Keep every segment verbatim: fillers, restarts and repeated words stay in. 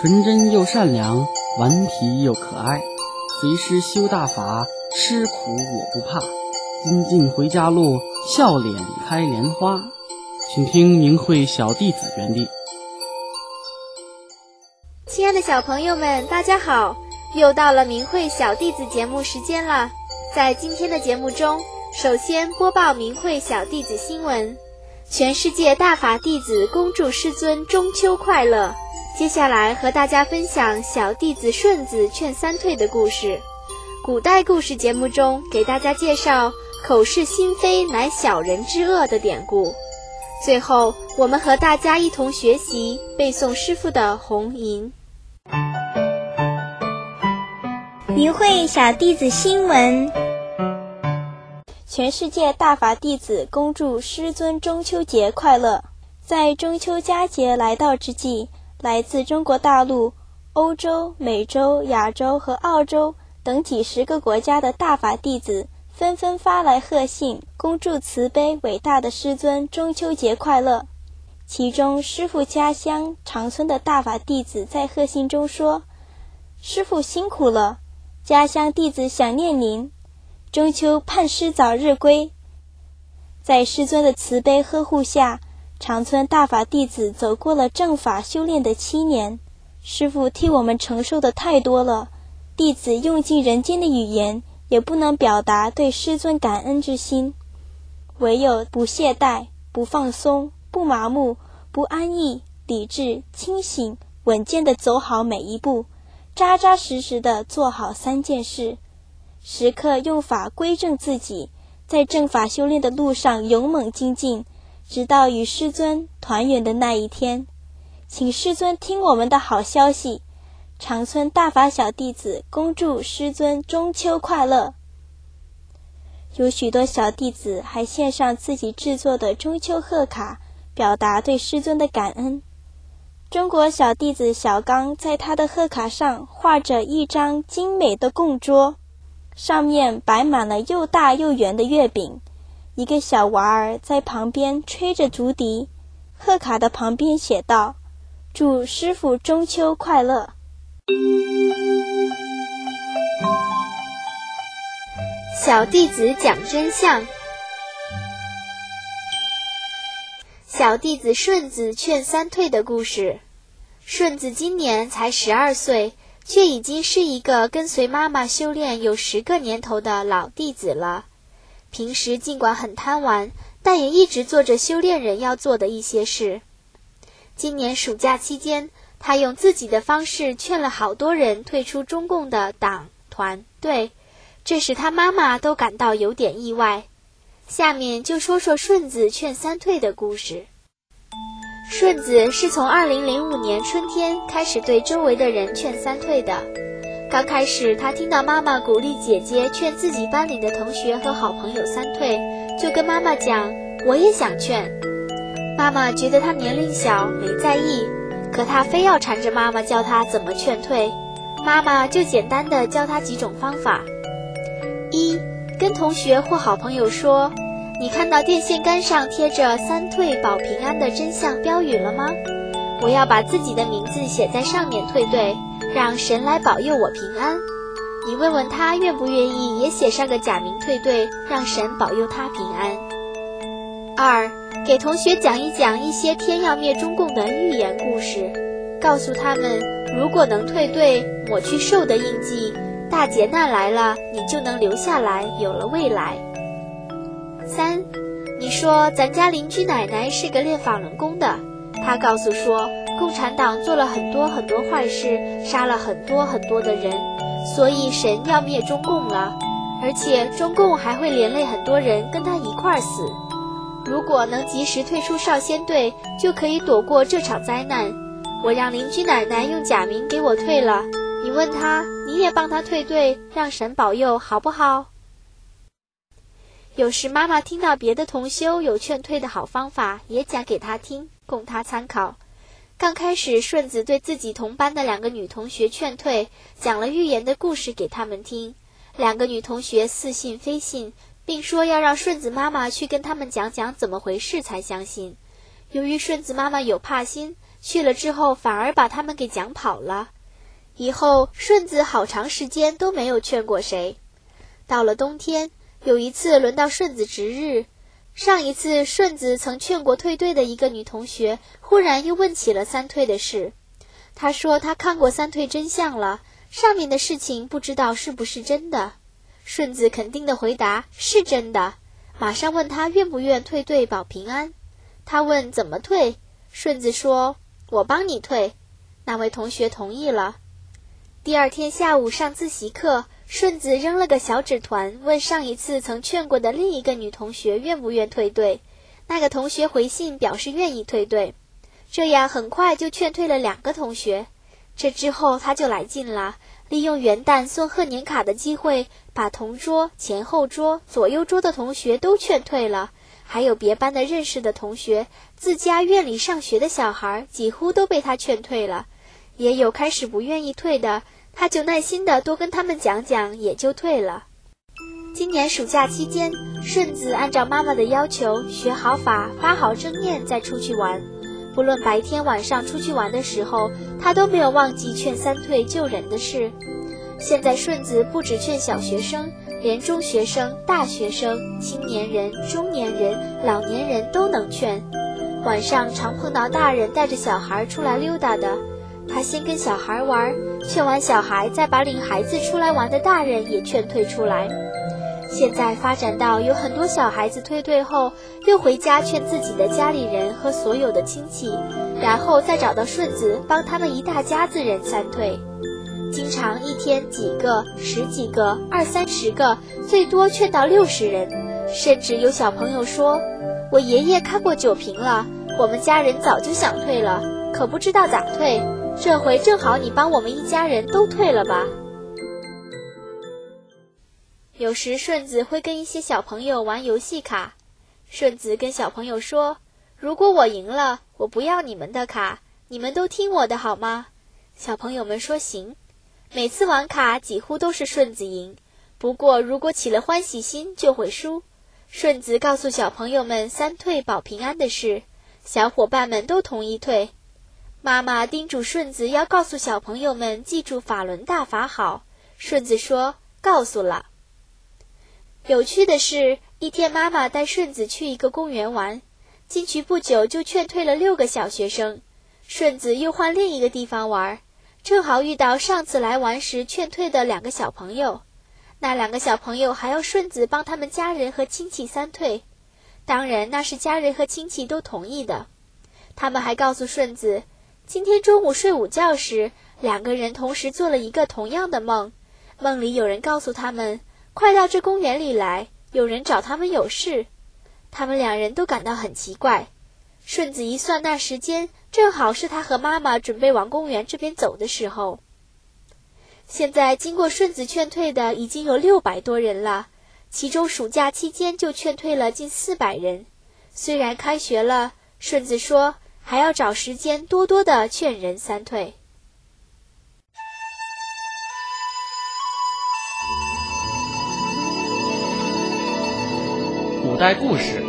纯真又善良，顽皮又可爱。随师修大法，吃苦我不怕。金镜回家路，笑脸开莲花。请听明慧小弟子原地。 亲爱的小朋友们，大家好，又到了明慧小弟子节目时间了。在今天的节目中，首先播报明慧小弟子新闻。全世界大法弟子恭祝师尊中秋快乐。接下来和大家分享小弟子顺子劝三退的故事。古代故事节目中给大家介绍口是心非乃小人之恶的典故。最后我们和大家一同学习背诵师父的红吟。 明慧小弟子新闻。全世界大法弟子恭祝师尊中秋节快乐。在中秋佳节来到之际，来自中国大陆、欧洲、美洲、亚洲和澳洲等几十个国家的大法弟子纷纷发来贺信，恭祝慈悲伟大的师尊中秋节快乐。其中师父家乡长春的大法弟子在贺信中说：师父辛苦了，家乡弟子想念您，中秋盼师早日归。在师尊的慈悲呵护下，长春大法弟子走过了正法修炼的七年，师父替我们承受的太多了，弟子用尽人间的语言也不能表达对师尊感恩之心，唯有不懈怠、不放松、不麻木、不安逸、理智、清醒、稳健地走好每一步，扎扎实实地做好三件事，时刻用法归正自己，在正法修炼的路上勇猛精进，直到与师尊团圆的那一天。请师尊听我们的好消息，长春大法小弟子恭祝师尊中秋快乐。有许多小弟子还献上自己制作的中秋贺卡，表达对师尊的感恩。中国小弟子小刚在他的贺卡上画着一张精美的供桌，上面摆满了又大又圆的月饼，一个小娃儿在旁边吹着竹笛。贺卡的旁边写道：祝师父中秋快乐。 小弟子讲真相。小弟子顺子劝三退的故事。顺子今年才十二岁，却已经是一个跟随妈妈修炼有十个年头的老弟子了。平时尽管很贪玩，但也一直做着修炼人要做的一些事。今年暑假期间，他用自己的方式劝了好多人退出中共的党团队，这使他妈妈都感到有点意外。下面就说说顺子劝三退的故事。顺子是从二零零五年春天开始对周围的人劝三退的。刚开始他听到妈妈鼓励姐姐劝自己班里的同学和好朋友三退，就跟妈妈讲，我也想劝。妈妈觉得他年龄小，没在意，可他非要缠着妈妈教他怎么劝退。妈妈就简单的教他几种方法。一，跟同学或好朋友说，你看到电线杆上贴着三退保平安的真相标语了吗？我要把自己的名字写在上面退队，让神来保佑我平安。你问问他愿不愿意也写上个假名退队，让神保佑他平安。二，给同学讲一讲一些天要灭中共的寓言故事，告诉他们如果能退队，抹去受的印记，大劫难来了，你就能留下来，有了未来。三，你说咱家邻居奶奶是个练法轮功的，她告诉说共产党做了很多很多坏事，杀了很多很多的人，所以神要灭中共了，而且中共还会连累很多人跟他一块儿死。如果能及时退出少先队，就可以躲过这场灾难。我让邻居奶奶用假名给我退了，你问他，你也帮他退队，让神保佑好不好？有时妈妈听到别的同修有劝退的好方法，也讲给他听，供他参考。刚开始顺子对自己同班的两个女同学劝退，讲了寓言的故事给他们听。两个女同学似信非信，并说要让顺子妈妈去跟他们讲讲怎么回事才相信。由于顺子妈妈有怕心， 去了之后反而把他们给讲跑了。以后顺子好长时间都没有劝过谁。到了冬天，有一次轮到顺子值日，上一次顺子曾劝过退队的一个女同学，忽然又问起了三退的事。她说她看过三退真相了，上面的事情不知道是不是真的。顺子肯定地回答是真的，马上问他愿不愿退队保平安。他问怎么退，顺子说我帮你退。那位同学同意了。第二天下午上自习课，顺子扔了个小纸团，问上一次曾劝过的另一个女同学愿不愿退队。那个同学回信表示愿意退队，这样很快就劝退了两个同学。这之后他就来劲了，利用元旦送贺年卡的机会，把同桌、前后桌、左右桌的同学都劝退了，还有别班的认识的同学，自家院里上学的小孩几乎都被他劝退了。也有开始不愿意退的，他就耐心地多跟他们讲讲，也就退了。今年暑假期间，顺子按照妈妈的要求，学好法，发好正念再出去玩。不论白天晚上出去玩的时候，他都没有忘记劝三退救人的事。现在顺子不只劝小学生，连中学生、大学生、青年人、中年人、老年人都能劝。晚上常碰到大人带着小孩出来溜达的，他先跟小孩玩，劝完小孩再把领孩子出来玩的大人也劝退出来。现在发展到有很多小孩子退队后，又回家劝自己的家里人和所有的亲戚，然后再找到顺子帮他们一大家子人三退。经常一天几个、十几个、二三十个，最多劝到六十人。甚至有小朋友说，我爷爷看过酒瓶了，我们家人早就想退了，可不知道咋退，这回正好你帮我们一家人都退了吧。有时顺子会跟一些小朋友玩游戏卡，顺子跟小朋友说，如果我赢了，我不要你们的卡，你们都听我的好吗？小朋友们说行。每次玩卡几乎都是顺子赢，不过如果起了欢喜心就会输。顺子告诉小朋友们三退保平安的事，小伙伴们都同意退。妈妈叮嘱顺子要告诉小朋友们记住法轮大法好，顺子说告诉了。有趣的是，一天妈妈带顺子去一个公园玩，进去不久就劝退了六个小学生。顺子又换另一个地方玩，正好遇到上次来玩时劝退的两个小朋友。那两个小朋友还要顺子帮他们家人和亲戚三退，当然那是家人和亲戚都同意的。他们还告诉顺子，今天中午睡午觉时，两个人同时做了一个同样的梦，梦里有人告诉他们快到这公园里来，有人找他们有事。他们两人都感到很奇怪。顺子一算那时间，正好是他和妈妈准备往公园这边走的时候。现在经过顺子劝退的已经有六百多人了，其中暑假期间就劝退了近四百人。虽然开学了，顺子说还要找时间多多的劝人三退。 古代故事。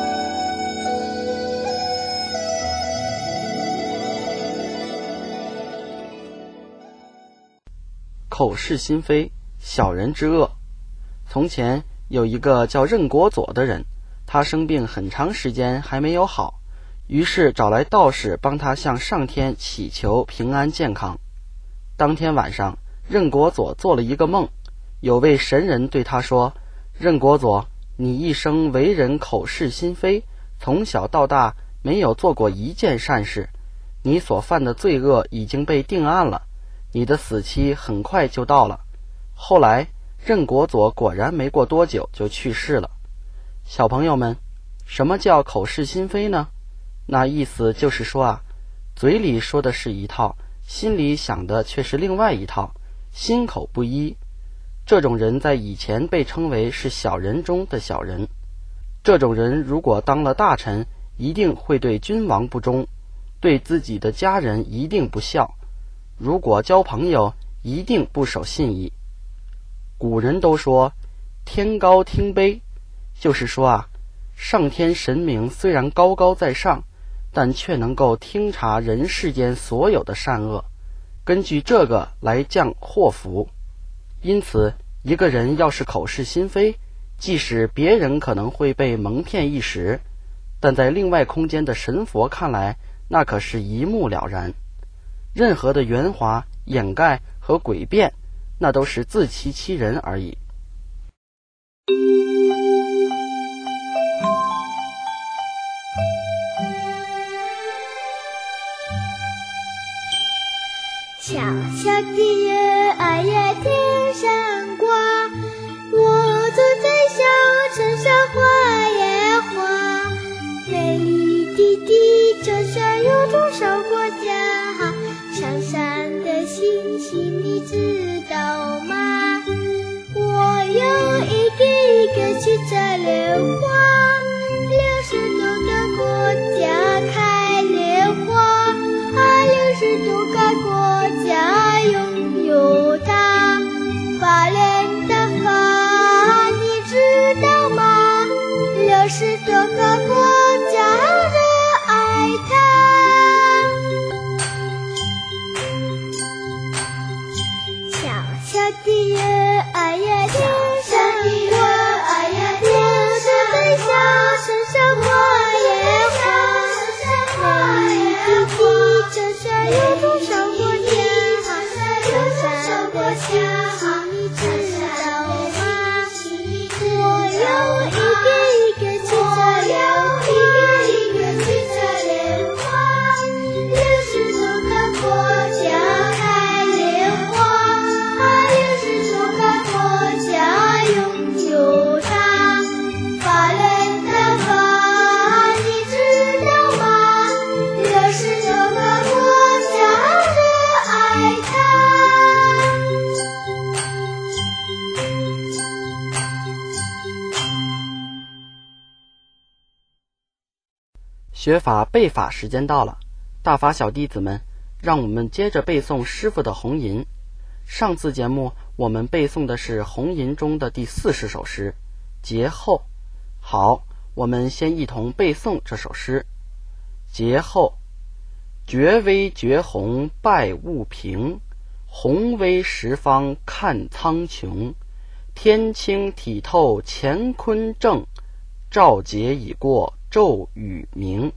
口是心非，小人之恶。从前有一个叫任国佐的人，他生病很长时间还没有好，于是找来道士帮他向上天祈求平安健康。当天晚上，任国佐做了一个梦，有位神人对他说，任国佐，你一生为人口是心非，从小到大没有做过一件善事，你所犯的罪恶已经被定案了，你的死期很快就到了。后来任国佐果然没过多久就去世了。小朋友们，什么叫口是心非呢？那意思就是说啊，嘴里说的是一套，心里想的却是另外一套，心口不一。这种人在以前被称为是小人中的小人。这种人如果当了大臣，一定会对君王不忠，对自己的家人一定不孝，如果交朋友一定不守信义。古人都说天高听卑，就是说啊，上天神明虽然高高在上， 但却能够听察人世间所有的善恶，根据这个来降祸福。因此，一个人要是口是心非，即使别人可能会被蒙骗一时，但在另外空间的神佛看来，那可是一目了然。任何的圆滑、掩盖和诡辩，那都是自欺欺人而已。 小小的月儿呀天上挂，我坐在小城上画呀画。美丽的地球上有多少国家？闪闪的星星你知道吗？我要一个一个去摘莲花，六十多个国家开莲花，啊，六十多个国家拥有它。法莲的法你知道吗？六十多个国家热爱它。小小的月儿呀天上挂，我坐在小城上画呀画。美丽的地球上有多少国家？闪闪的星星你知道吗？我要一个一个去摘莲花，一个一个去摘莲花。六十多个国家开莲花，啊，六十多个国家拥有它。法莲的法你知道吗？六十多个国家热爱它。 学法背法时间到了，大法小弟子们，让我们接着背诵师父的红吟。上次节目我们背诵的是红吟中的第四十首诗《劫后》。好，我们先一同背诵这首诗。劫后，绝微绝红拜物平，宏威十方看苍穹。天清体透乾坤正，照劫已过骤雨明。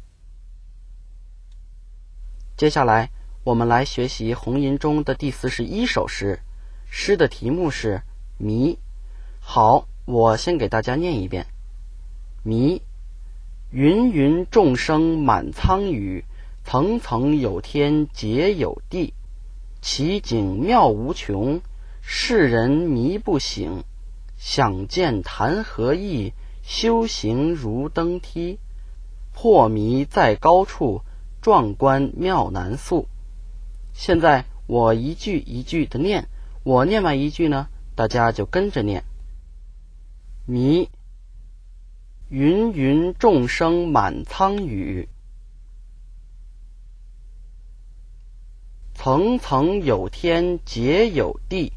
接下来我们来学习红吟中的第四十一首诗，诗的题目是迷。好，我先给大家念一遍。迷，芸芸众生满苍宇，层层有天劫有地。奇景妙无穷，世人迷不醒。想见谈何易，修行如登梯。破迷在高处，壮观妙难速。现在我一句一句的念，我念完一句呢，大家就跟着念。迷，芸芸众生满苍宇，层层有天劫有地。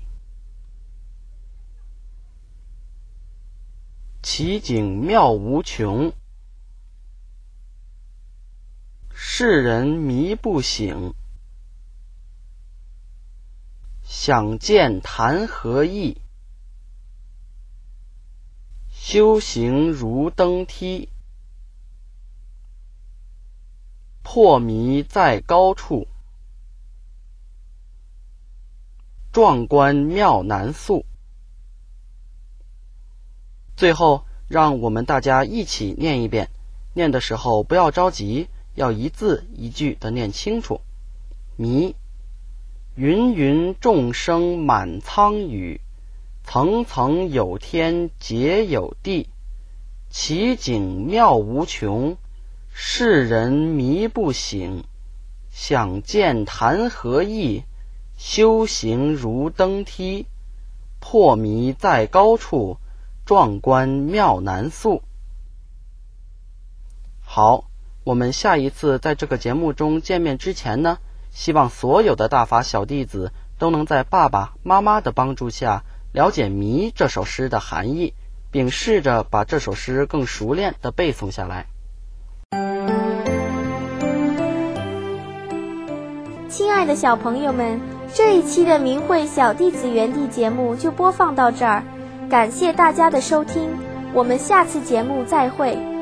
奇景妙无穷，世人迷不醒。想见谈何易，修行如登梯。破迷在高处，壮观妙难速。最后让我们大家一起念一遍，念的时候不要着急，要一字一句的念清楚。迷，芸芸众生满苍宇，层层有天劫有地。奇景妙无穷，世人迷不醒。想见谈何易，修行如登梯。破迷在高处，壮观妙难速。好，我们下一次在这个节目中见面之前呢，希望所有的大法小弟子都能在爸爸妈妈的帮助下了解迷这首诗的含义，并试着把这首诗更熟练地背诵下来。 亲爱的小朋友们，这一期的明慧小弟子园地节目就播放到这儿，感谢大家的收听，我们下次节目再会。